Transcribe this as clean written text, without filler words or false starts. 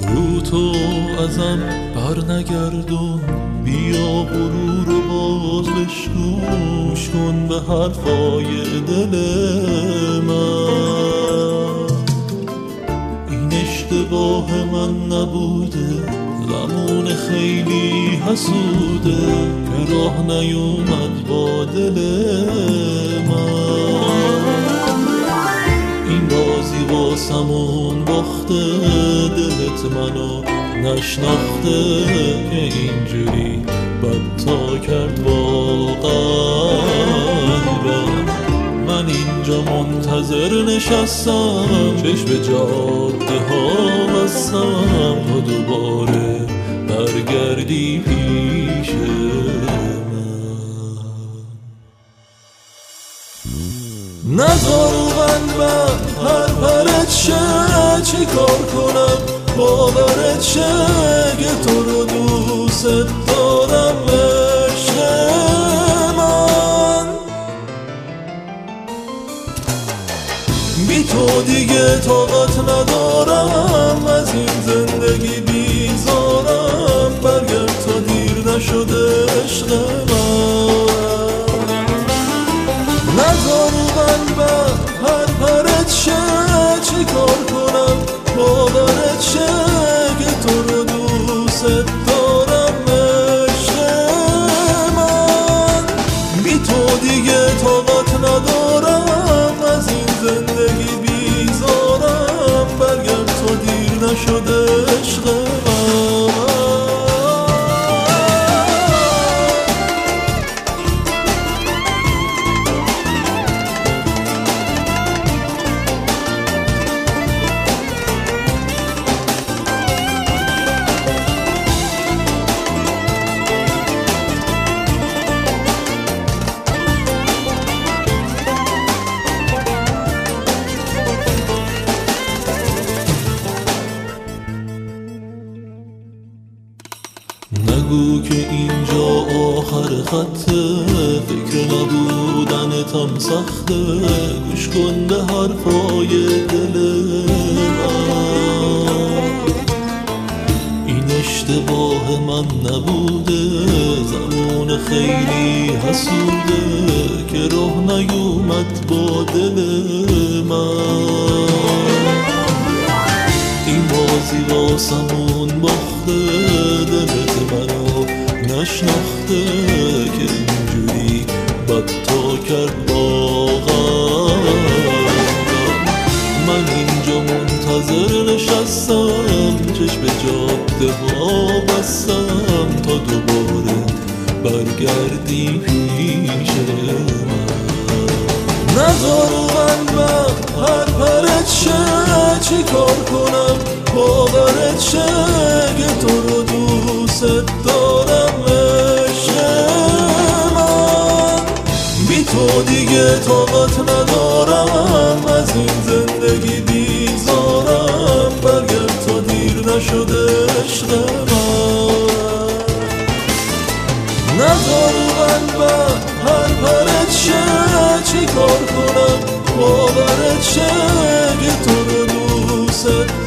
رو تو ازم بر نگردون، بیا غرور و باز بشگوش کن به حرفای دل من. این اشتباه من نبوده، زمان خیلی حسوده که راه نیومد با دل من. این بازی واسمون باخته، دلت منو نشناخته که اینجوری بد تا کرد با قلبم. من اینجا منتظر نشستم، چشم به جاده ها بستم تا دوباره برگردی پیش من. نذار من هر پرت شه، چی کار کنم باورت شه که تو رو دوست دارم عشق من. بی تو دیگه طاقت ندارم، از این زندگی بیزارم، برگرد تا دیر نشده عشق من. نذار من هر پرت شه، چی کار کنم باورت شه که تو رو دوست دارم عشق من. بی تو دیگه طاقت ندارم، از این زندگی بیزارم، برگرد تا دیر نشده عشق من. نگو که اینجا آخر خطه، فکر نبودنتم سخته، گوش کن به حرفای دل من. این اشتباه من نبوده، زمان خیلی حسوده که راه نیومد با دل من. این بازی واسمون باخته، دلت منو نشناخته که اینجوری بد تا کرد با قلبم. من اینجا منتظر نشستم، چشم به جاده ها بستم تا دوباره برگردی پیش من. نذار من هر پرت شه، چی کار کنم باورت شه که تو رو دوست دارم عشق من. بی تو دیگه طاقت ندارم، از این زندگی بیزارم، برگرد تا دیر نشده عشق من. نذار من هر پرت شه، چی کار کنم باورت شه که تو رو دوست